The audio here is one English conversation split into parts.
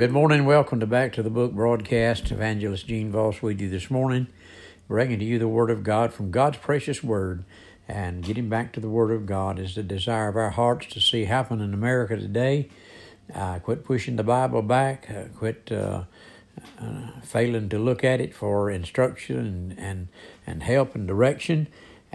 Good morning. Welcome to Back to the Book broadcast. Evangelist Gene Voss with you this morning, bringing to you the Word of God from God's precious Word. And getting back to the Word of God is the desire of our hearts to see happen in America today. Quit pushing the Bible back. Quit failing to look at it for instruction and help and direction.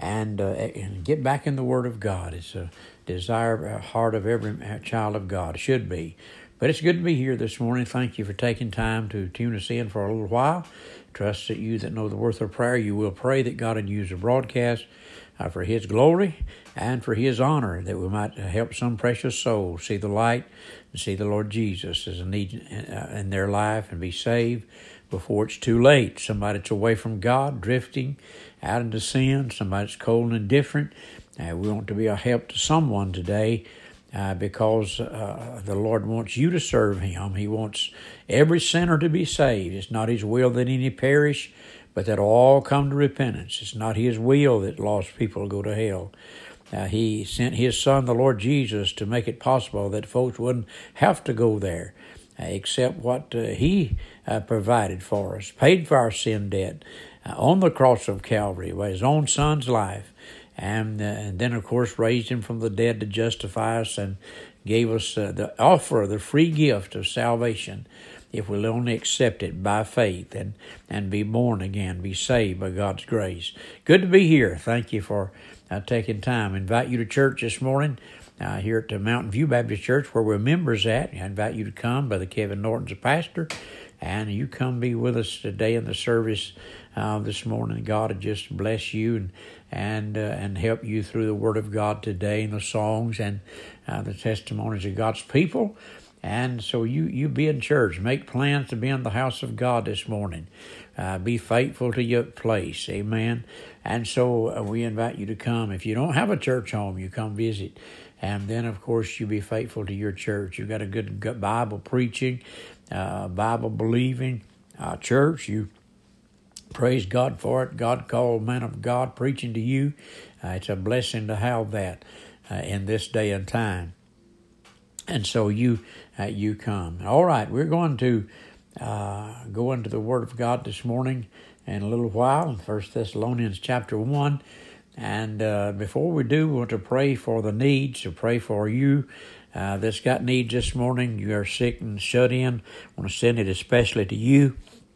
And get back in the Word of God. It's a desire of the heart of every child of God. It should be. But it's good to be here this morning. Thank you for taking time to tune us in for a little while. Trust that you that know the worth of prayer, you will pray that God would use the broadcast for His glory and for His honor, that we might help some precious soul see the light and see the Lord Jesus as a need in their life and be saved before it's too late. Somebody that's away from God, drifting out into sin, somebody that's cold and indifferent. We want to be a help to someone today. Because the Lord wants you to serve Him. He wants every sinner to be saved. It's not His will that any perish, but that all come to repentance. It's not His will that lost people go to hell. He sent His Son, the Lord Jesus, to make it possible that folks wouldn't have to go there, except what He provided for us, paid for our sin debt on the cross of Calvary by His own Son's life. And then, of course, raised Him from the dead to justify us and gave us the offer, the free gift of salvation, if we'll only accept it by faith and be born again, be saved by God's grace. Good to be here. Thank you for taking time. I invite you to church this morning here at the Mountain View Baptist Church, where we're members at. I invite you to come. Brother Kevin Norton's a pastor, and you come be with us today in the service this morning. God will just bless you and help you through the Word of God today and the songs and the testimonies of God's people. And so you be in church. Make plans to be in the house of God this morning. Be faithful to your place. Amen. And so we invite you to come. If you don't have a church home, you come visit. And then, of course, you be faithful to your church. You've got a good Bible preaching, Bible believing church. You praise God for it. God called man of God preaching to you. It's a blessing to have that in this day and time. And so you come. All right, we're going to go into the Word of God this morning in a little while, in 1 Thessalonians chapter 1. And before we do, we want to pray for the needs, to pray for you that's got needs this morning. You are sick and shut in. I want to send it especially to you.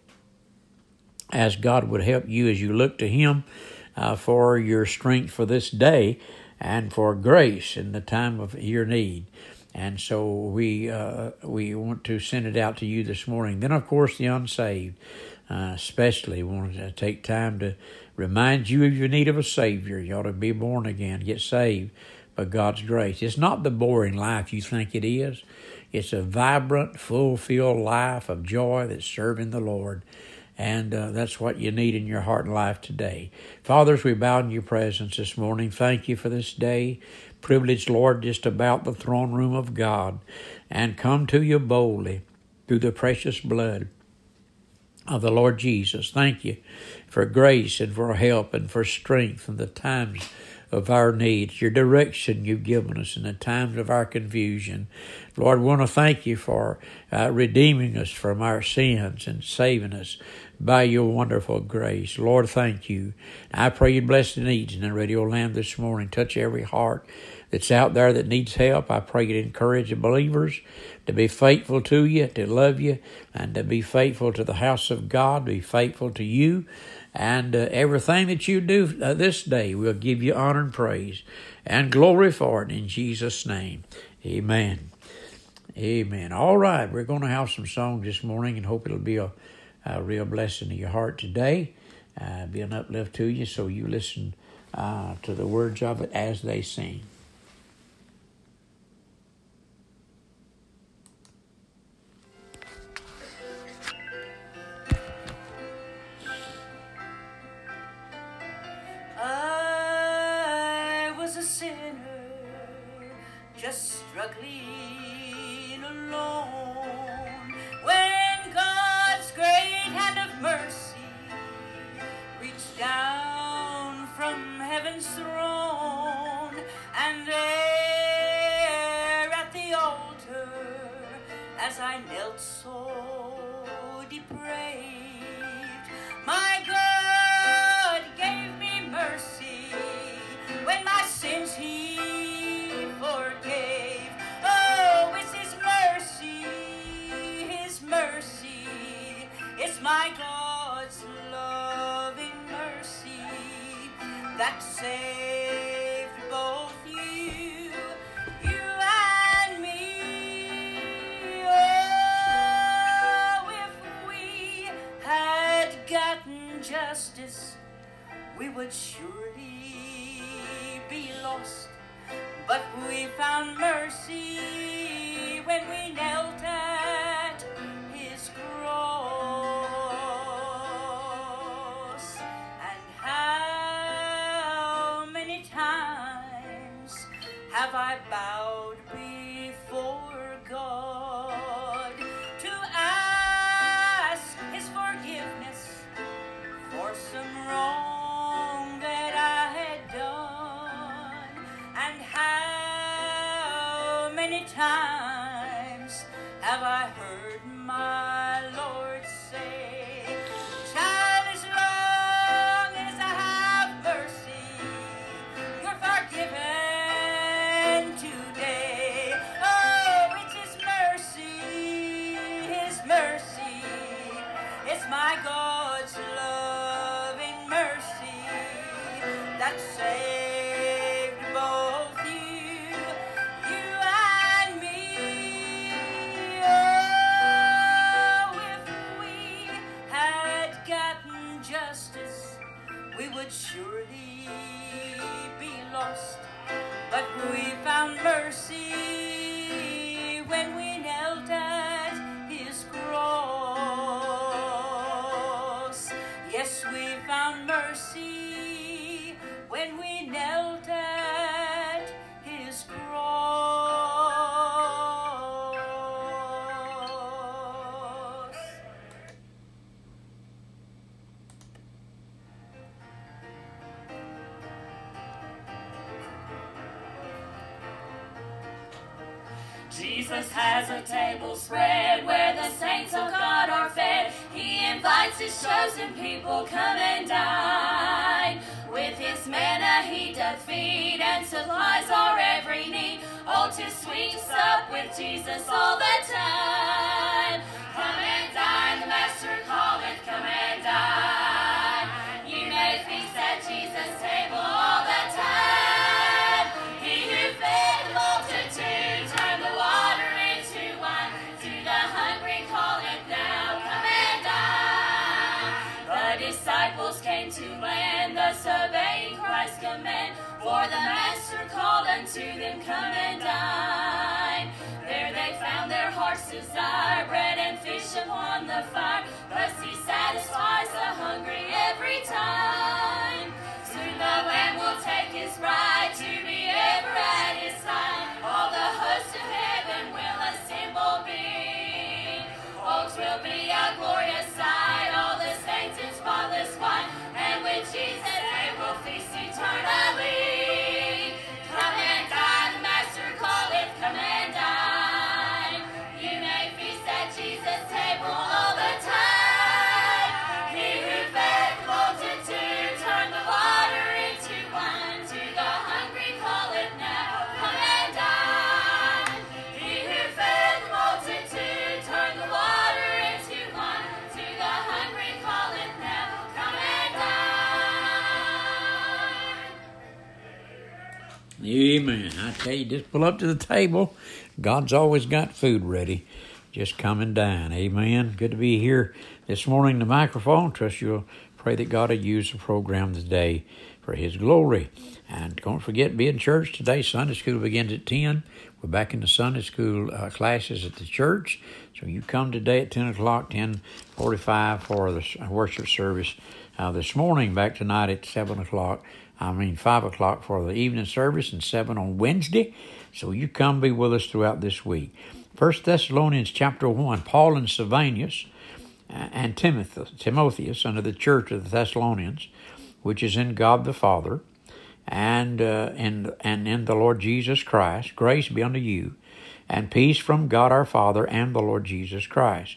As God would help you as you look to Him for your strength for this day and for grace in the time of your need. And so we want to send it out to you this morning. Then, of course, the unsaved, especially want to take time to remind you of your need of a Savior. You ought to be born again, get saved by God's grace. It's not the boring life you think it is. It's a vibrant, fulfilled life of joy that's serving the Lord. And that's what you need in your heart and life today. Fathers, we bow in your presence this morning. Thank you for this day. Privileged, Lord, just about the throne room of God and come to you boldly through the precious blood of the Lord Jesus. Thank you for grace and for help and for strength in the times of our needs, your direction you've given us in the times of our confusion. Lord, we want to thank you for redeeming us from our sins and saving us by your wonderful grace. Lord, thank you. I pray you bless the needs in the radio land this morning. Touch every heart that's out there that needs help. I pray you to encourage the believers to be faithful to you, to love you, and to be faithful to the house of God, be faithful to you. And everything that you do this day, we'll give you honor and praise and glory for it in Jesus' name. Amen. Amen. All right, we're going to have some songs this morning and hope it'll be a real blessing to your heart today, be an uplift to you, so you listen to the words of it as they sing. I was a sinner, just struggling alone, when God's great hand of mercy reached down from heaven's throne, and there at the altar, as I knelt so depraved. My God gave me mercy when my sins He forgave. Oh, it's His mercy, it's my God's loving mercy that saved both you and me. Oh, if we had gotten justice, we would surely be lost. But we found mercy when we knelt at His cross. And how many times have I bowed before God to ask His forgiveness for some wrong that I had done? And how many times have I heard my Lord say, "Child, as long as I have mercy, you're forgiven today." Oh, it's His mercy, it's my God's loving mercy that saved both you and me. Oh, if we had gotten justice, we would surely be lost. But we found mercy when we knelt at His cross. Yes, we found mercy when we knelt at His cross. Jesus has a table spread where the saints of God are fed. He invites His chosen people, come and dine. With His manna He doth feed and supplies our every need. Oh, 'tis sweet to sup with Jesus all the time. Come and dine, the Master calleth, come and dine. You may feast at Jesus' table all the time. He who fed the multitude turned the water into wine. To the hungry calleth now, come and dine. The disciples came to land, thus obeying Christ's command. For the Master called unto them, come and dine. There they found their heart's desire, bread and fish upon the fire. Thus He satisfies the hungry every time. Soon the Lamb will take His bride to be ever at His side. All the hosts of heaven will assemble be. Oh, 'twill be a glorious sight, all the saints in spotless white. And with Jesus they will feast eternally. Come and dine, the Master calleth, come and dine. You may feast at Jesus' table all the time. He who fed the multitude turned the water into wine. To the hungry calleth now, come and dine. He who fed the multitude turned the water into wine. To the hungry calleth now, come and dine. Amen. I tell you, just pull up to the table. God's always got food ready. Just come and dine. Amen. Good to be here this morning. The microphone. Trust you'll pray that God will use the program today for His glory. And don't forget, be in church today. Sunday school begins at 10. We're back in the Sunday school classes at the church. So you come today at 10 o'clock, 10:45 for the worship service this morning. Back tonight at 5 o'clock for the evening service, and 7 on Wednesday. So you come be with us throughout this week. 1 Thessalonians chapter 1, Paul and Silvanus and Timotheus unto the church of the Thessalonians, which is in God the Father, and in the Lord Jesus Christ, grace be unto you, and peace from God our Father and the Lord Jesus Christ,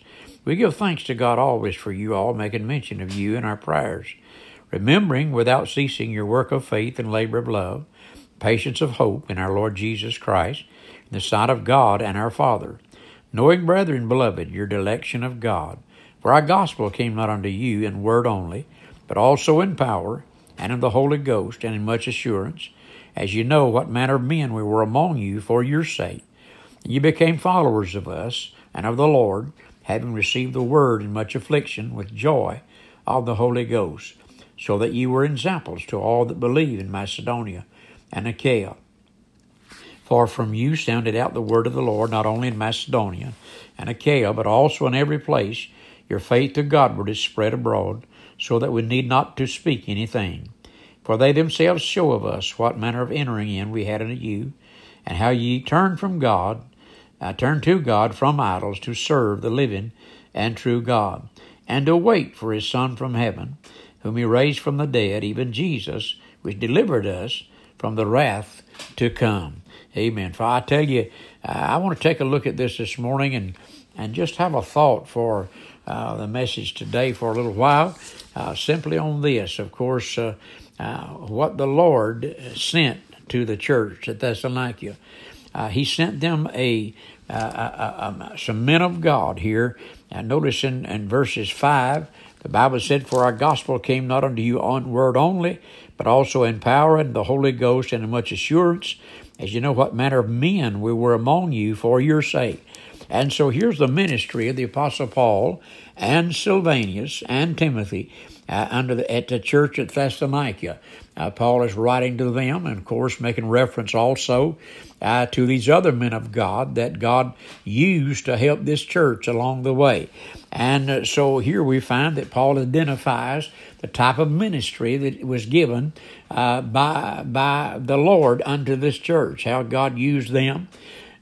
We give thanks to God always for you all, making mention of you in our prayers, remembering without ceasing your work of faith and labor of love, patience of hope in our Lord Jesus Christ, in the sight of God and our Father, knowing, brethren, beloved, your election of God. For our gospel came not unto you in word only, but also in power, and in the Holy Ghost, and in much assurance, as you know what manner of men we were among you for your sake. And you became followers of us and of the Lord, having received the word in much affliction with joy of the Holy Ghost, so that ye were examples to all that believe in Macedonia and Achaia. For from you sounded out the word of the Lord, not only in Macedonia and Achaia, but also in every place. Your faith to Godward is spread abroad, so that we need not to speak anything. For they themselves show of us what manner of entering in we had unto you, and how ye turned to God from idols to serve the living and true God, and to wait for his Son from heaven, whom he raised from the dead, even Jesus, which delivered us from the wrath to come. Amen. For I tell you, I want to take a look at this morning and just have a thought for the message today for a little while, simply on this. Of course, what the Lord sent to the church at Thessalonica. He sent them some men of God here. Notice in verses 5, the Bible said, For our gospel came not unto you on word only, but also in power and the Holy Ghost and in much assurance, as you know what manner of men we were among you for your sake. And so here's the ministry of the Apostle Paul and Silvanus and Timothy at the church at Thessalonica. Paul is writing to them, and of course making reference also to these other men of God that God used to help this church along the way. And so here we find that Paul identifies the type of ministry that was given by the Lord unto this church, how God used them,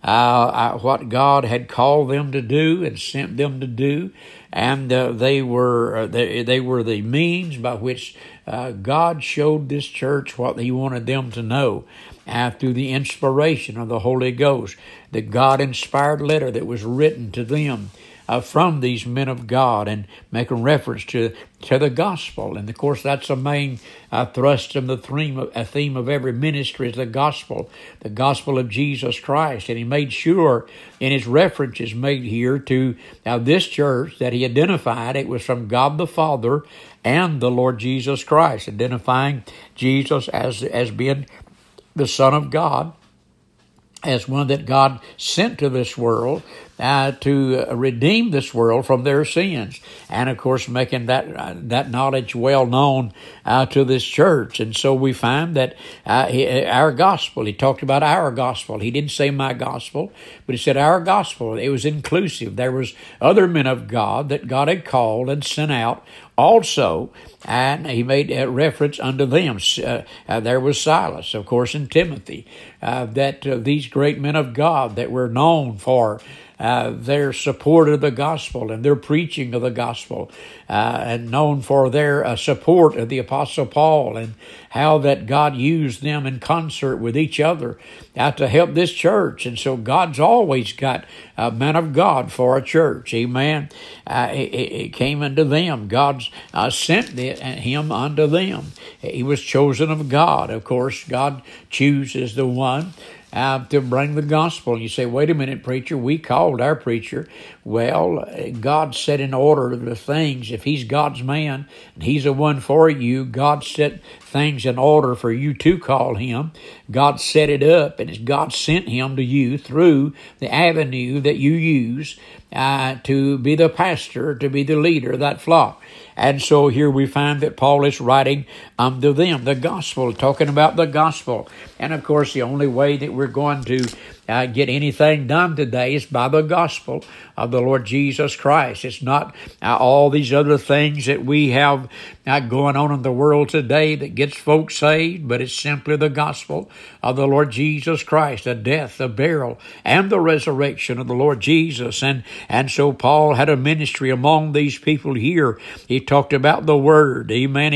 what God had called them to do and sent them to do, and they were the means by which God showed this church what He wanted them to know through the inspiration of the Holy Ghost, the God-inspired letter that was written to them from these men of God, and making reference to the gospel. And of course, that's a main thrust and the theme of every ministry is the gospel of Jesus Christ. And he made sure in his references made here to this church that he identified it was from God the Father and the Lord Jesus Christ, identifying Jesus as being the Son of God, as one that God sent to this world to redeem this world from their sins, and of course making that knowledge well known to this church. And so we find that our gospel, he talked about our gospel. He didn't say my gospel, but he said our gospel. It was inclusive. There was other men of God that God had called and sent out also, and he made a reference unto them. There was Silas, of course, and Timothy, that these great men of God that were known for their support of the gospel and their preaching of the gospel, and known for their support of the Apostle Paul, and how that God used them in concert with each other to help this church. And so God's always got a man of God for a church. Amen. It came unto them. God sent him unto them. He was chosen of God. Of course, God chooses the one to bring the gospel. And you say, wait a minute, preacher, we called our preacher. Well, God set in order the things. If he's God's man and he's the one for you, God set things in order for you to call him. God set it up, and God sent him to you through the avenue that you use to be the pastor, to be the leader of that flock. And so here we find that Paul is writing unto them the gospel, talking about the gospel. And of course, the only way that we're going to get anything done today is by the gospel of the Lord Jesus Christ. It's not all these other things that we have going on in the world today that gets folks saved, but it's simply the gospel of the Lord Jesus Christ, the death, the burial, and the resurrection of the Lord Jesus. And so Paul had a ministry among these people here. He talked about the word. Amen.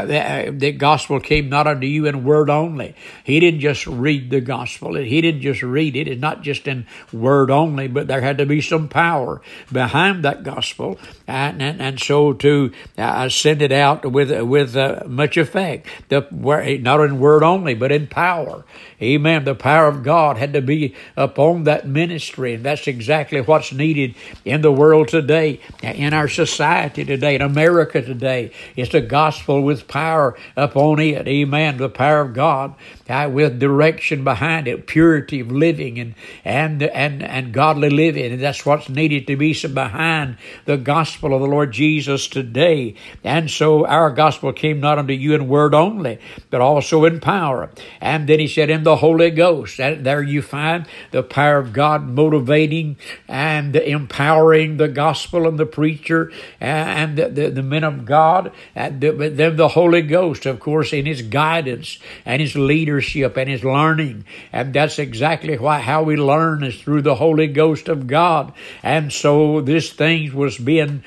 The gospel came not unto you in word only. He didn't just read the gospel. He didn't just read read it, is not just in word only, but there had to be some power behind that gospel, and so to send it out with much effect, not in word only, but in power. Amen. The power of God had to be upon that ministry, and that's exactly what's needed in the world today, in our society today, in America today. It's the gospel with power upon it. Amen. The power of God with direction behind it, purity of living and godly living, and that's what's needed to be behind the gospel of the Lord Jesus today. And so our gospel came not unto you in word only, but also in power. And then he said, in the Holy Ghost. And there you find the power of God motivating and empowering the gospel and the preacher and the men of God. And then the Holy Ghost, of course, in his guidance and his leadership and his learning. And that's exactly how we learn, is through the Holy Ghost of God. And so this thing was being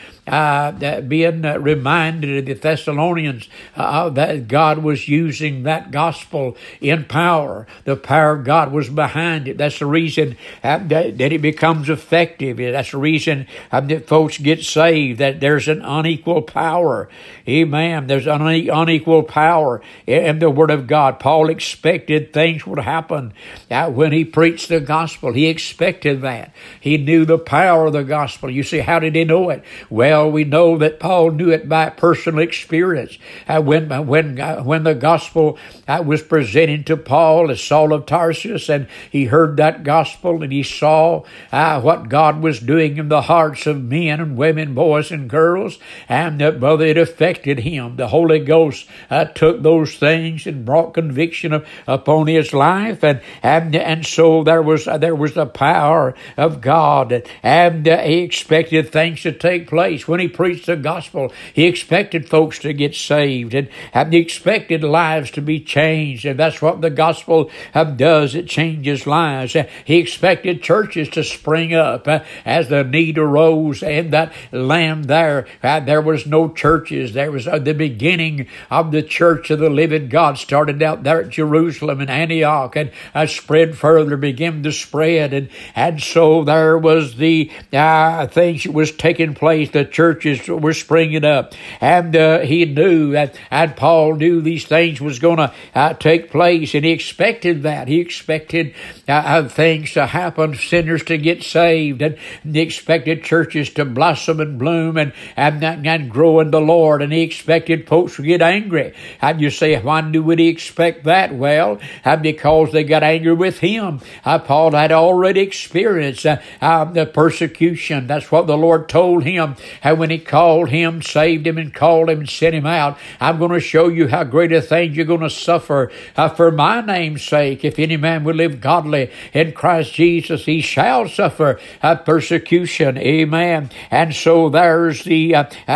reminded of the Thessalonians that God was using that gospel in power. The power of God was behind it. That's the reason that it becomes effective. That's the reason that folks get saved, that there's an unequal power. Amen. There's unequal power in the Word of God. Paul expected things would happen when he preached the gospel. He expected that. He knew the power of the gospel. You see, how did he know it? Well, we know that Paul knew it by personal experience. When the gospel was presented to Paul as Saul of Tarsus, and he heard that gospel and he saw what God was doing in the hearts of men and women, boys and girls, and brother, it affected him. The Holy Ghost took those things and brought conviction upon his life, and so there was the power of God, and he expected things to take place. When he preached the gospel, he expected folks to get saved, and he expected lives to be changed, and that's what the gospel does. It changes lives. He expected churches to spring up as the need arose in that land there. There was no churches. There was the beginning of the church of the living God started out there at Jerusalem and Antioch, and spread further, began to spread, and so there was the things that was taking place. The churches were springing up, and he knew that, and Paul knew these things was going to take place, and he expected that. He expected things to happen, sinners to get saved, and he expected churches to blossom and bloom and grow in the Lord, and he expected folks to get angry. And you say, why would he expect that? Well, because they got angry with him. Paul had already experienced the persecution. That's what the Lord told him when he called him, saved him, and called him and sent him out. I'm going to show you how great a thing you're going to suffer for my name's sake. If any man will live godly in Christ Jesus, he shall suffer persecution. Amen. And so there's the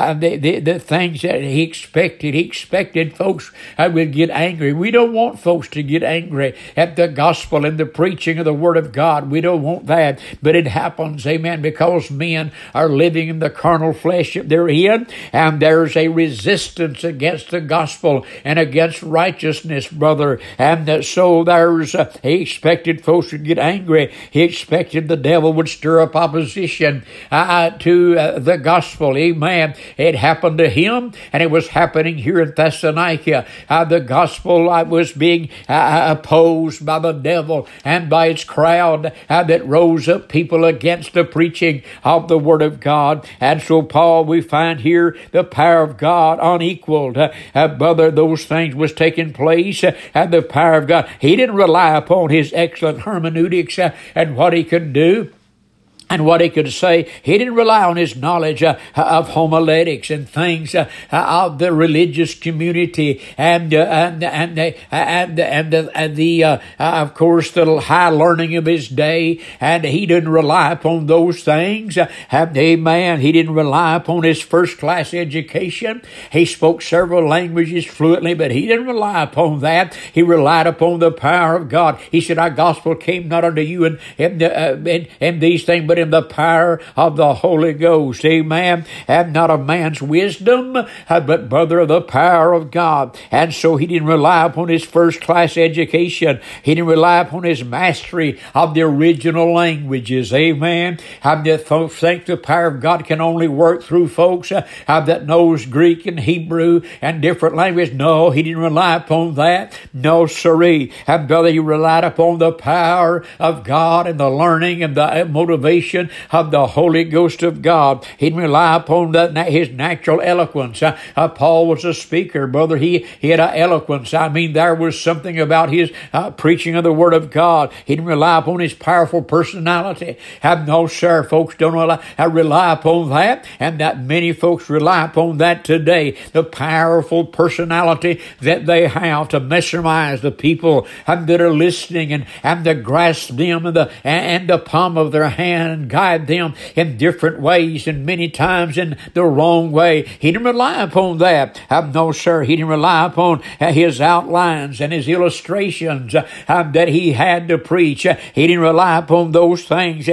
things that he expected. He expected folks would get angry. We don't want folks to get angry at the gospel and the preaching of the Word of God. We don't want that. But it happens, amen, because men are living in the carnal flesh that they're in, and there's a resistance against the gospel and against righteousness, brother. And so he expected folks to get angry. He expected the devil would stir up opposition to the gospel. Amen. It happened to him, and it was happening here in Thessalonica. The gospel was being opposed by the devil and by its crowd that rose up people against the preaching of the Word of God. And so Paul, we find here the power of God unequaled. Brother, those things was taking place, and the power of God. He didn't rely upon his excellent hermeneutics and what he could do and what he could say. He didn't rely on his knowledge of homiletics and things of the religious community and of course the high learning of his day. And he didn't rely upon those things. Amen. He didn't rely upon his first class education. He spoke several languages fluently, but he didn't rely upon that. He relied upon the power of God. He said, "Our gospel came not unto you in these things, but in the power of the Holy Ghost. Amen. And not of man's wisdom, but, brother, of the power of God. And so he didn't rely upon his first-class education. He didn't rely upon his mastery of the original languages. Amen. That folks think the power of God can only work through folks that knows Greek and Hebrew and different languages. No, he didn't rely upon that. No, sirree. And brother, he relied upon the power of God and the learning and the motivation of the Holy Ghost of God. He didn't rely upon his natural eloquence. Paul was a speaker, brother. He had an eloquence. I mean, there was something about his preaching of the Word of God. He didn't rely upon his powerful personality. No, sir, folks don't rely upon that, and that many folks rely upon that today. The powerful personality that they have to mesmerize the people that are listening and to grasp them and the palm of their hand and guide them in different ways and many times in the wrong way. He didn't rely upon that. No, sir, he didn't rely upon his outlines and his illustrations that he had to preach. He didn't rely upon those things.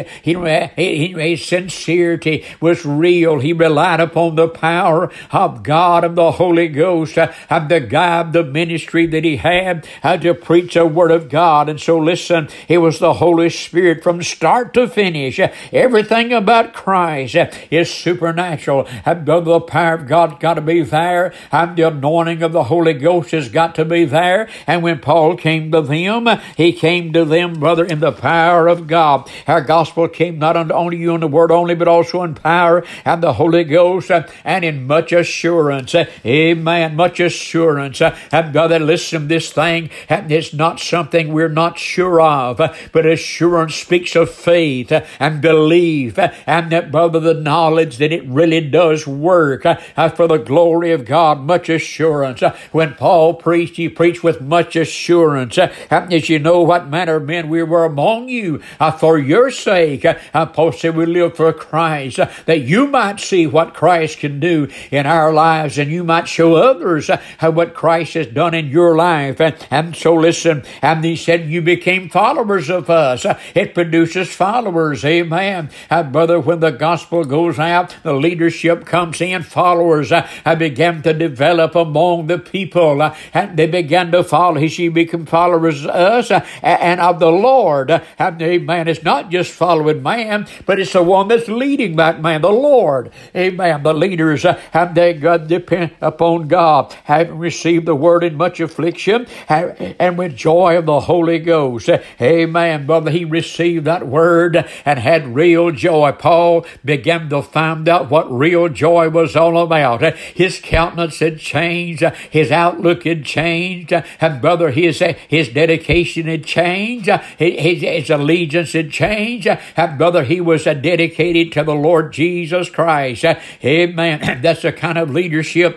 His sincerity was real. He relied upon the power of God and the Holy Ghost and to guide the ministry that he had to preach the Word of God. And so listen, it was the Holy Spirit from start to finish. Everything about Christ is supernatural. And the power of God's got to be there, and the anointing of the Holy Ghost has got to be there. And when Paul came to them, he came to them, brother, in the power of God. Our gospel came not unto you in the word only, but also in power and the Holy Ghost and in much assurance. Amen. Much assurance. And brother, listen, this thing is not something we're not sure of, but assurance speaks of faith and belief, and that, brother, the knowledge that it really does work for the glory of God. Much assurance. When Paul preached, he preached with much assurance. As you know what manner of men we were among you for your sake. Paul said we live for Christ, that you might see what Christ can do in our lives, and you might show others what Christ has done in your life. And so listen, and he said you became followers of us. It produces followers. Amen. Brother, when the gospel goes out, the leadership comes in, followers began to develop among the people, and they began to follow. He became followers of us and of the Lord. Amen. It's not just following man, but it's the one that's leading that man, the Lord. Amen. The leaders they depend upon God, having received the word in much affliction and with joy of the Holy Ghost. Amen. Brother, he received that word and had real joy. Paul began to find out what real joy was all about. His countenance had changed. His outlook had changed. And brother, his dedication had changed. His allegiance had changed. And brother, he was dedicated to the Lord Jesus Christ. Amen. That's the kind of leadership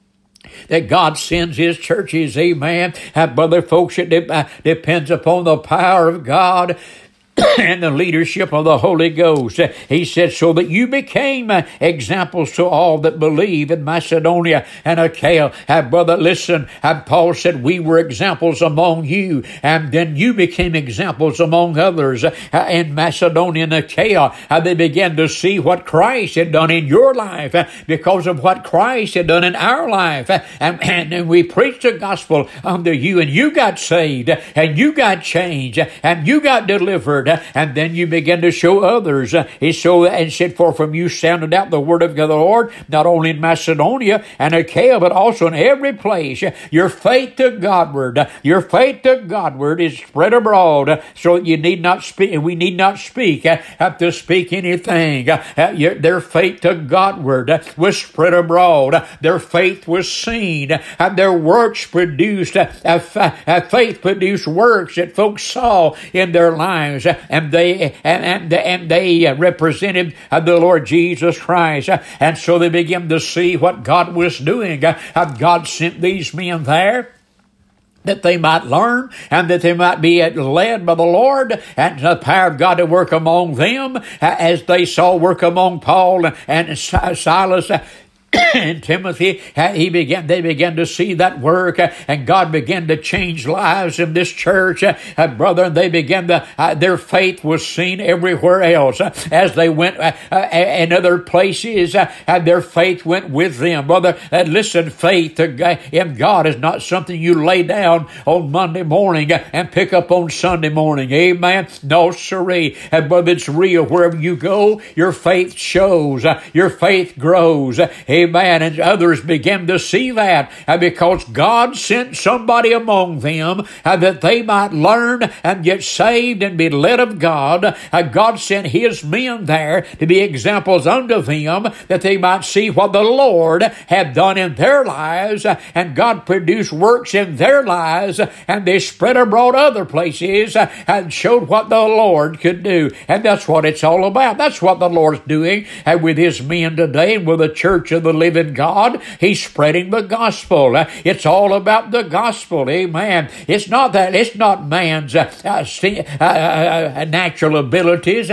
that God sends his churches. Amen. And brother, folks, it depends upon the power of God and the leadership of the Holy Ghost. He said, so that you became examples to all that believe in Macedonia and Achaia. Brother, listen, Paul said we were examples among you, and then you became examples among others in Macedonia and Achaia. They began to see what Christ had done in your life because of what Christ had done in our life. And we preached the gospel unto you, and you got saved, and you got changed, and you got delivered. And then you begin to show others. He showed and said, for from you sounded out the word of the Lord, not only in Macedonia and Achaia, but also in every place. Your faith to Godward, is spread abroad, so that you need not speak. We need not speak to speak anything. Their faith to Godward was spread abroad. Their faith was seen, and their works produced. Faith produced works that folks saw in their lives. And they represented the Lord Jesus Christ. And so they began to see what God was doing. God sent these men there that they might learn and that they might be led by the Lord and the power of God to work among them as they saw work among Paul and Silas and Timothy, they began to see that work, and God began to change lives in this church, brother. And they began their faith was seen everywhere else as they went in other places, and their faith went with them, brother. Listen, faith in God is not something you lay down on Monday morning and pick up on Sunday morning. Amen. No, sirree. Brother, it's real. Wherever you go, your faith shows. Your faith grows. Amen. And others begin to see that because God sent somebody among them that they might learn and get saved and be led of God. God sent His men there to be examples unto them that they might see what the Lord had done in their lives, and God produced works in their lives, and they spread abroad other places and showed what the Lord could do. And that's what it's all about. That's what the Lord's doing with His men today and with the church of the living God. He's spreading the gospel. It's all about the gospel. Amen. It's not man's natural abilities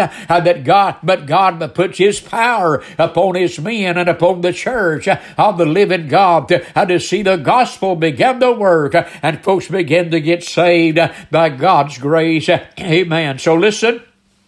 but God puts His power upon His men and upon the church of the living God to see the gospel begin to work and folks begin to get saved by God's grace. Amen. So listen.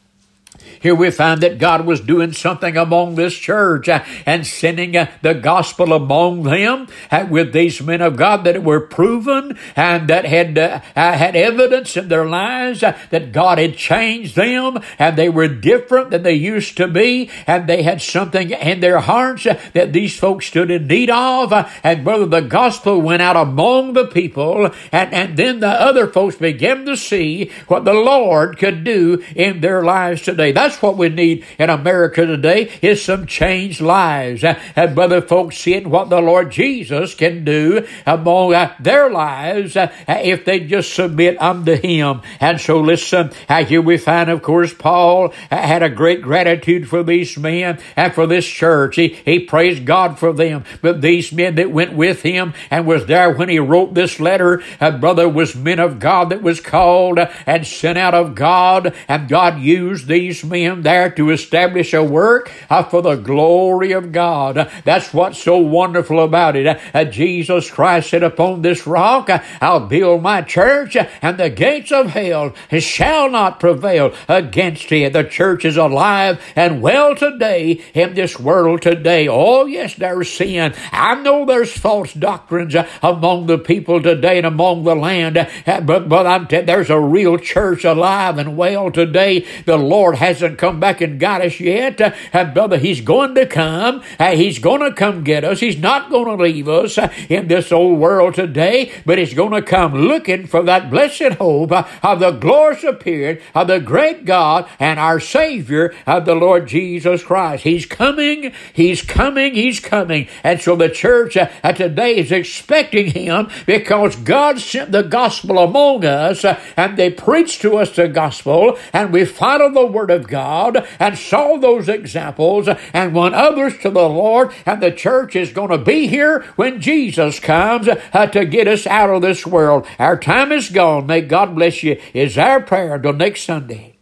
Here we find that God was doing something among this church and sending the gospel among them with these men of God that were proven and that had evidence in their lives that God had changed them and they were different than they used to be, and they had something in their hearts that these folks stood in need of. And brother, the gospel went out among the people, and then the other folks began to see what the Lord could do in their lives today. That's what we need in America today, is some changed lives. And brother, folks seeing what the Lord Jesus can do among their lives if they just submit unto Him. And so listen, here we find, of course, Paul had a great gratitude for these men and for this church. He praised God for them. But these men that went with him and was there when he wrote this letter, brother, was men of God that was called and sent out of God, and God used these men there to establish a work for the glory of God. That's what's so wonderful about it. Jesus Christ said, upon this rock I'll build my church, and the gates of hell shall not prevail against it. The church is alive and well today in this world today. Oh yes, there's sin. I know there's false doctrines among the people today and among the land, but I'm telling you, there's a real church alive and well today. The Lord hasn't come back and got us yet. And brother, He's going to come. He's going to come get us. He's not going to leave us in this old world today, but He's going to come looking for that blessed hope of the glorious appearing of the great God and our Savior, the Lord Jesus Christ. He's coming. He's coming. He's coming. And so the church today is expecting Him, because God sent the gospel among us, and they preached to us the gospel, and we followed the Word of God and saw those examples and won others to the Lord. And the church is going to be here when Jesus comes to get us out of this world. Our time is gone. May God bless you is our prayer until next Sunday.